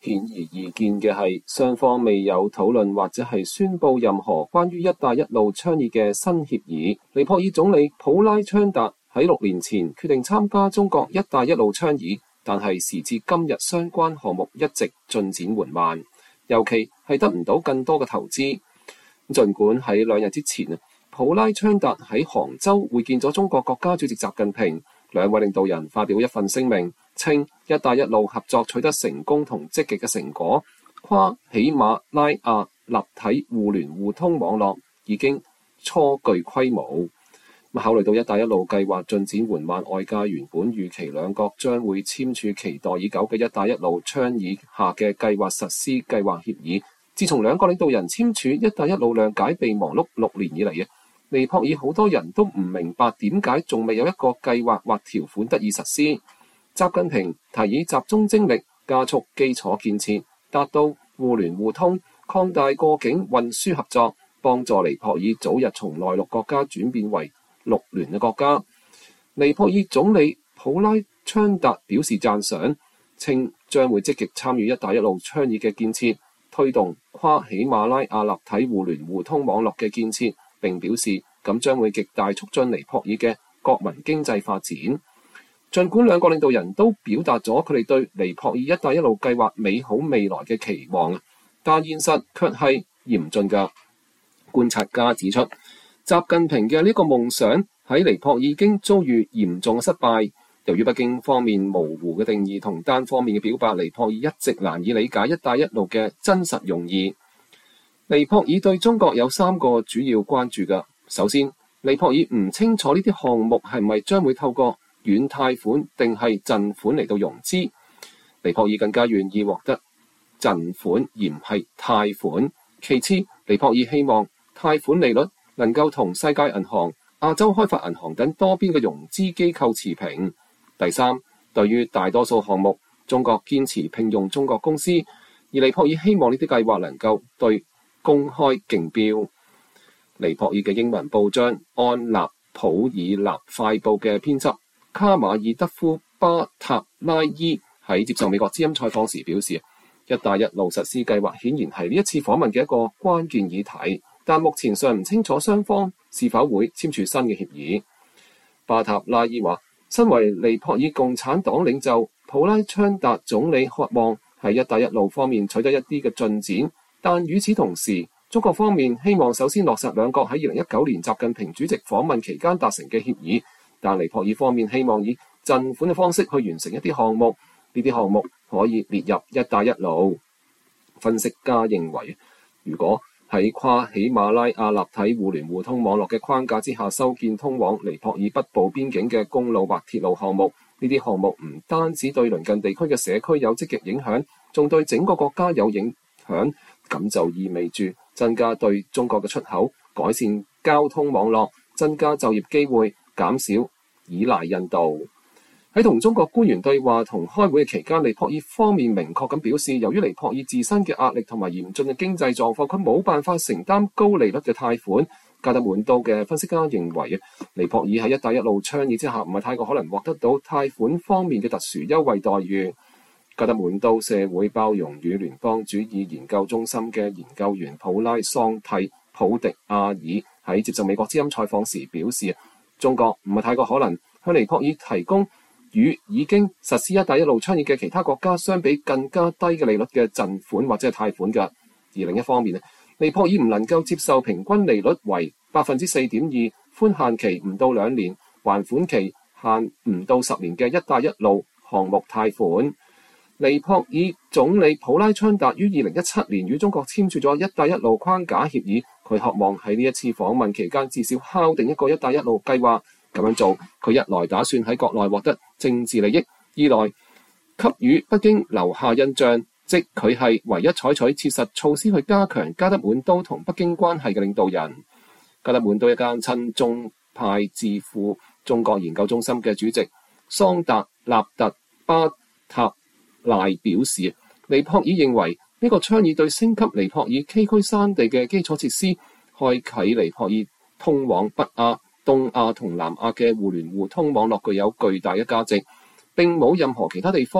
顯而易見嘅係，雙方未有討論或者係宣布任何關於一帶一路倡議嘅新協議。尼泊爾總理普拉昌達喺6年前決定參加中國一帶一路倡議，但係時至今日相關項目一直進展緩慢，尤其係得唔到更多嘅投資。儘管喺2日之前，普拉昌達喺杭州會見咗中國國家主席習近平，兩位領導人發表一份聲明，稱一帶一路合作取得成功同積極嘅成果，跨喜馬拉雅立體互聯互通網絡已經初具規模。考慮到一帶一路計劃進展緩慢，外界原本預期兩國將會簽署期待已久嘅一帶一路倡議下嘅計劃實施計劃協議。自從兩國領導人簽署一帶一路諒解備忘錄6年以嚟，尼泊爾好多人都唔明白點解仲未有一個計劃或條款得以實施。習近平提議集中精力加速基礎建設，達到互聯互通，擴大過境運輸合作，幫助尼泊爾早日從內陸國家轉變為陸聯嘅國家。尼泊爾總理普拉昌達表示讚賞，稱將會積極參與一帶一路倡議嘅建設，推動跨喜馬拉雅立體互聯互通網絡嘅建設，並表示咁將會極大促進尼泊爾嘅國民經濟發展。儘管兩國領導人都表達咗佢哋對尼泊爾一帶一路計劃美好未來嘅期望，但現實卻係嚴峻㗎。觀察家指出，習近平嘅呢個夢想喺尼泊爾已經遭遇嚴重嘅失敗。由於北京方面模糊嘅定義同單方面嘅表白，尼泊爾一直難以理解一帶一路嘅真實用意。尼泊爾對中國有3個主要關注㗎。首先，尼泊爾唔清楚呢啲項目係咪將會透過軟貸款定係贈款嚟到融資。尼泊爾更加願意獲得贈款而唔係貸款。其次，尼泊爾希望貸款利率能夠同世界銀行、亞洲開發銀行等多邊嘅融資機構持平。第三，對於大多數項目，中國堅持聘用中國公司，而尼泊爾希望呢啲計劃能夠對公開競標。尼泊爾嘅英文報章安納普爾納快報嘅編輯卡馬爾德夫巴塔拉伊喺接受美國之音採訪時表示，一帶一路實施計劃顯然係呢一次訪問嘅一個關鍵議題，但目前尚唔清楚雙方是否會簽署新嘅協議。巴塔拉伊話，身為尼泊爾共產黨領袖，普拉昌達總理渴望喺一帶一路方面取得一啲嘅進展，但與此同時，中國方面希望首先落實兩國喺2019年習近平主席訪問期間達成嘅協議，但尼泊爾方面希望以贈款嘅方式去完成一啲項目，呢啲項目可以列入一帶一路。分析家認為，如果喺跨喜馬拉雅立體互聯互通網絡嘅框架之下修建通往尼泊爾北部邊境嘅公路或鐵路項目，呢啲項目唔單止對鄰近地區嘅社區有積極影響，仲對整個國家有影響，咁就意味住增加對中國嘅出口，改善交通網絡，增加就業機會，減少依賴印度。喺同中國官員對話同開會嘅期間，尼泊爾方面明確咁表示，由於尼泊爾自身嘅壓力同埋嚴峻嘅經濟狀況，佢冇辦法承擔高利率嘅貸款。加德滿都嘅分析家認為，尼泊爾喺一帶一路倡議之下，唔係太過可能獲得到貸款方面嘅特殊優惠待遇。加德滿都社會包容與聯邦主義研究中心嘅研究員普拉桑蒂普迪亞爾喺接受美國之音採訪時表示，中國唔係太過可能向尼泊爾提供與已經實施一帶一路倡議嘅其他國家相比更加低嘅利率嘅贈款或者係貸款㗎。而另一方面，尼泊爾唔能夠接受平均利率為 4.2%、寬限期唔到2年、還款期限唔到10年嘅一帶一路項目貸款。尼泊爾總理普拉昌達於2017年與中國簽署咗一帶一路框架協議，佢渴望喺呢一次訪問期間至少敲定一個一帶一路計劃。咁樣做，佢一來打算喺國內獲得政治利益，二來給予北京留下印象，即佢係唯一採取切實措施去加強加德滿都同北京關係嘅領導人。加德滿都一間親中派智庫中國研究中心嘅主席桑達納特巴塔賴表示，尼泊爾認為呢個倡議對升級尼泊爾崎嶇山地嘅基礎設施，開啟尼泊爾通往北亞、東亞同南亞嘅互聯互通網絡具有巨大嘅價值，並冇任何其他地方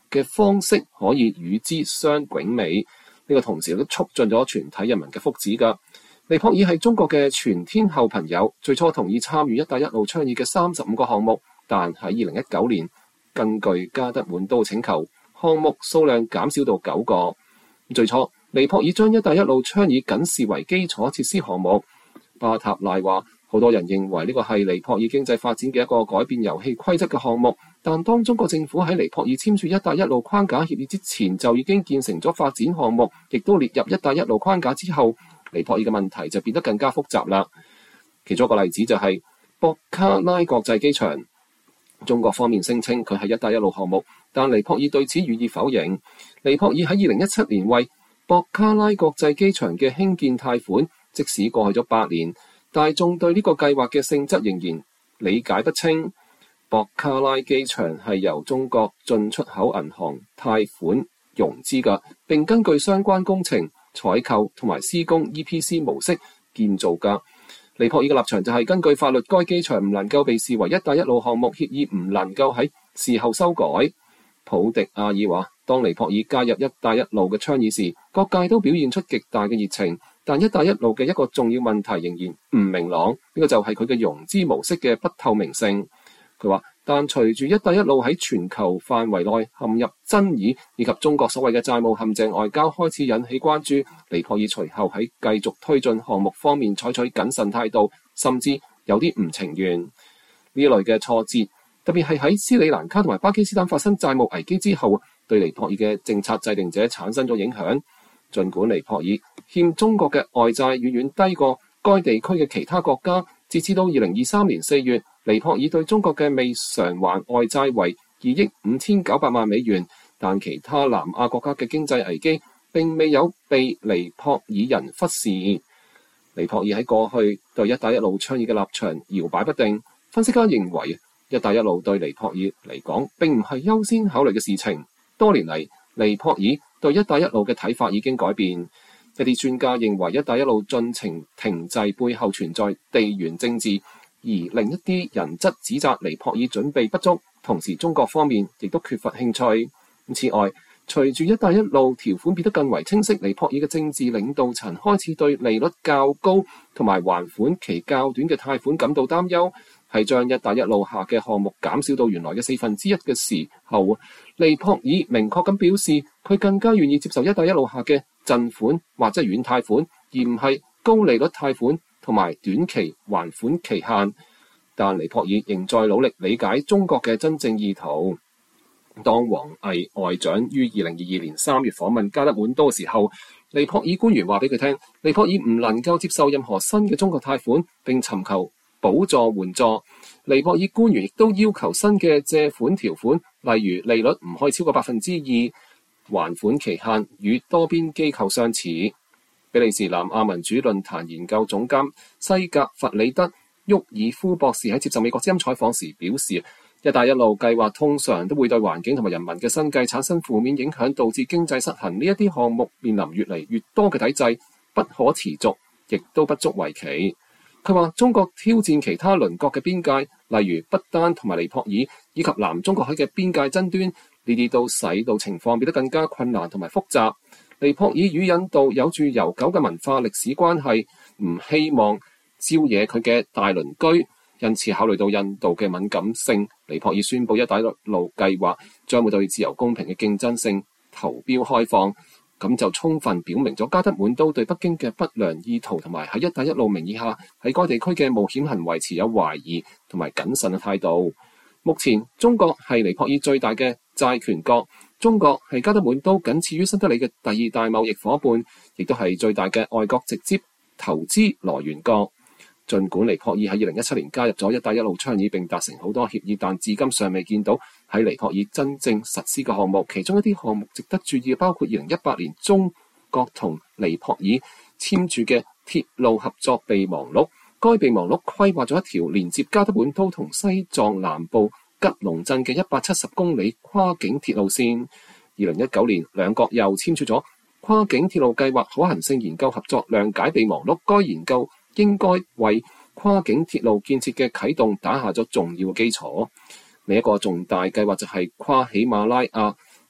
嘅方式可以與之相媲美。呢個同時都促進咗全體人民嘅福祉㗎。尼泊爾係中國嘅全天候朋友，最初同意參與一帶一路倡議嘅35個項目，但喺2019年根據加德滿都請求，項目數量減少到9個。最初尼泊爾將一帶一路倡議僅視為基礎設施項目。巴塔賴話，好多人認為呢個係尼泊爾經濟發展嘅一個改變遊戲規則嘅項目，但當中國政府喺尼泊爾簽署一帶一路框架協議之前，就已經建成咗發展項目，亦都列入一帶一路框架之後，尼泊爾嘅問題就變得更加複雜啦。其中一個例子就係博卡拉國際機場，中國方面聲稱佢係一帶一路項目，但尼泊爾對此予以否認。尼泊爾喺2017年為博卡拉國際機場嘅興建貸款，即使過去咗8年，大眾對呢個計劃嘅性質仍然理解不清。博卡拉機場係由中國進出口銀行貸款融資嘅，並根據相關工程採購同埋施工 EPC 模式建造㗎。尼泊爾嘅立場就係根據法律，該機場唔能夠被視為一帶一路項目，協議唔能夠喺事後修改。普迪亞爾話，當尼泊爾加入一帶一路嘅倡議時，各界都表現出極大嘅熱情，但一帶一路嘅一個重要問題仍然唔明朗，呢個就係佢嘅融資模式嘅不透明性。佢話，但隨住一帶一路喺全球範圍內陷入爭議，以及中國所謂嘅債務陷阱外交開始引起關注，尼泊爾隨後喺繼續推進項目方面採取謹慎態度，甚至有啲唔情願。呢一類嘅挫折，特別係喺斯里蘭卡同埋巴基斯坦發生債務危機之後，對尼泊爾嘅政策制定者產生咗影響。儘管尼泊爾欠中國嘅外債遠遠低過該地區嘅其他國家，截至到2023年4月，尼泊爾對中國嘅未償還外債為2億5900萬美元，但其他南亞國家嘅經濟危機並未有被尼泊爾人忽視。尼泊爾喺過去對一帶一路倡議嘅立場搖擺不定，分析家認為一帶一路對尼泊爾嚟講並唔係優先考慮嘅事情。多年嚟，尼泊爾對一帶一路嘅睇法已經改變。一啲專家認為一帶一路進程停滯背後存在地緣政治，而另一啲人則指責尼泊爾準備不足，同時中國方面亦都缺乏興趣。此外，隨住一帶一路條款變得更為清晰，尼泊爾嘅政治領導層開始對利率較高同埋還款期較短嘅貸款感到擔憂。係將一帶一路下嘅項目減少到原來嘅1/4嘅時候，尼泊爾明確咁表示，佢更加願意接受一帶一路下嘅贈款或者軟貸款，而唔係高利率貸款同埋短期還款期限。但尼泊爾仍在努力理解中國嘅真正意圖。當王毅外長於2022年3月訪問加德滿都嘅時候，尼泊爾官員話俾佢聽，尼泊爾唔能夠接受任何新嘅中國貸款，並尋求補助援助。尼泊爾官員亦都要求新嘅借款條款，例如利率唔可以超過2%，還款期限與多邊機構相似。比利時南亞民主論壇研究總監西格弗里德·沃爾夫博士喺接受美國之音採訪時表示，一帶一路計劃通常都會對環境同埋人民嘅生計產生負面影響，導致經濟失衡。呢一啲項目面臨越嚟越多嘅抵制，不可持續，亦都不足為奇。佢話中國挑戰其他鄰國嘅邊界，例如不丹同埋尼泊爾，以及南中國海嘅邊界爭端，呢啲都使到情況變得更加困難同埋複雜。尼泊爾與印度有住悠久嘅文化歷史關係，唔希望招惹佢嘅大鄰居，因此考慮到印度嘅敏感性，尼泊爾宣布一帶一路計劃將會對自由公平嘅競爭性投標開放。咁就充分表明咗加德滿都對北京嘅不良意圖，同埋喺一帶一路名義下喺該地區嘅冒險行為持有懷疑同埋謹慎嘅態度。目前中國係尼泊爾最大嘅債權國，中國係加德滿都僅次於新德里嘅第2大貿易夥伴，亦都係最大嘅外國直接投資來源國。儘管尼泊爾喺2017年加入咗一帶一路倡議並達成好多協議，但至今尚未見到喺尼泊爾真正實施嘅項目。其中一啲項目值得注意，包括2018年中國同尼泊爾簽署嘅鐵路合作備忘錄。該備忘錄規劃咗一條連接加德滿都同西藏南部吉隆鎮嘅170公里跨境鐵路線。2019年，兩國又簽署咗跨境鐵路計劃可行性研究合作諒解備忘錄。該研究應該為跨境鐵路建設嘅啟動打下咗重要基礎。另一個重大計劃就係跨喜馬拉雅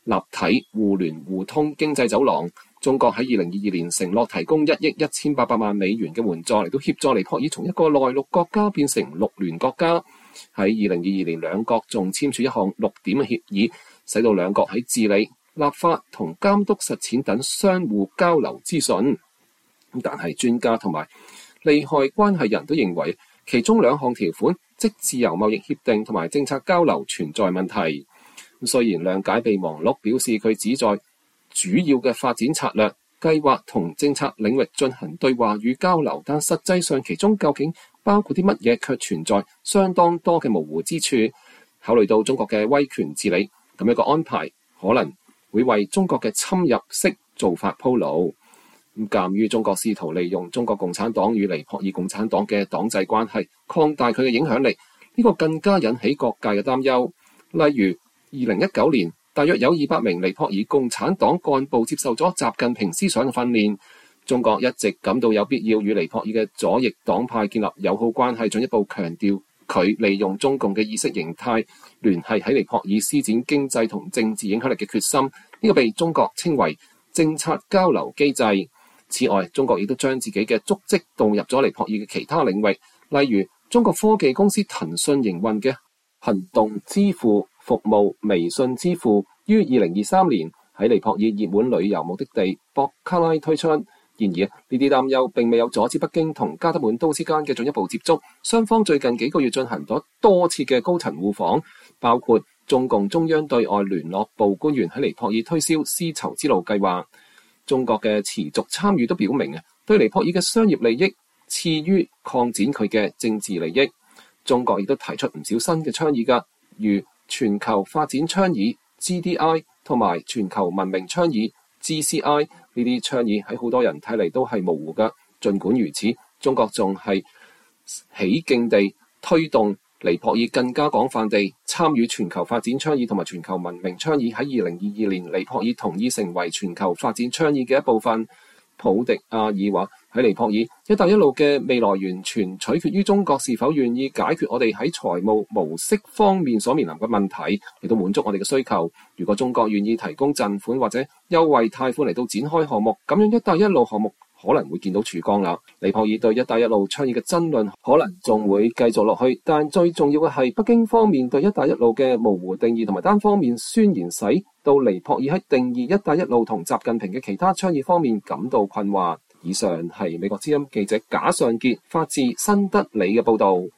立體互聯互通經濟走廊。中國喺2022年承諾提供1億1800萬美元嘅援助嚟到協助尼泊爾從一個內陸國家變成陸聯國家。喺2022年，兩國仲簽署一項6點嘅協議，使到兩國喺治理、立法同監督實踐等相互交流資訊。但係專家同埋利害關係人都認為，其中兩項條款即自由貿易協定同埋政策交流存在問題。雖然諒解備忘錄表示佢旨在主要嘅發展策略、計劃同政策領域進行對話與交流，但實際上其中究竟包括啲乜嘢，卻存在相當多嘅模糊之處。考慮到中國嘅威權治理，咁一個安排可能會為中國嘅侵入式做法鋪路。鑑於中國試圖利用中國共產黨與尼泊爾共產黨嘅黨制關係擴大佢嘅影響力，呢個更加引起各界嘅擔憂。例如2019年，大約有200名尼泊爾共產黨幹部接受咗習近平思想嘅訓練。中國一直感到有必要與尼泊爾嘅左翼黨派建立友好關係，進一步強調佢利用中共嘅意識形態聯繫喺尼泊爾施展經濟同政治影響力嘅決心。呢個被中國稱為政策交流機制。此外，中國亦都將自己嘅足跡導入咗尼泊爾嘅其他領域，例如中國科技公司騰訊營運嘅行動支付服務微信支付，於2023年喺尼泊爾熱門旅遊目的地博卡拉推出。然而，呢啲擔憂並未有阻止北京同加德滿都之間嘅進一步接觸。雙方最近幾個月進行咗多次嘅高層互訪，包括中共中央對外聯絡部官員喺尼泊爾推銷絲綢之路計劃。中國嘅持續參與都表明對尼泊爾嘅商業利益次於擴展佢嘅政治利益。中國亦都提出唔少新嘅倡議㗎，如全球發展倡議 GDI 同埋全球文明倡議 GCI。 呢啲倡議喺好多人睇嚟都係模糊㗎。儘管如此，中國仲係起勁地推動尼泊爾更加廣泛地參與全球發展倡議同埋全球文明倡議。喺2022年，尼泊爾同意成為全球發展倡議嘅一部分。普迪亞爾話：喺尼泊爾，一帶一路嘅未來完全取決於中國是否願意解決我哋喺財務模式方面所面臨嘅問題，嚟到滿足我哋嘅需求。如果中國願意提供贈款或者優惠貸款嚟到展開項目，咁樣一帶一路項目可能會見到曙光啦。尼泊爾對一帶一路倡議嘅爭論可能仲會繼續落去，但最重要嘅係北京方面對一帶一路嘅模糊定義同埋單方面宣言，使到尼泊爾喺定義一帶一路同習近平嘅其他倡議方面感到困惑。以上係美國之音記者賈尚傑發自新德里嘅報導。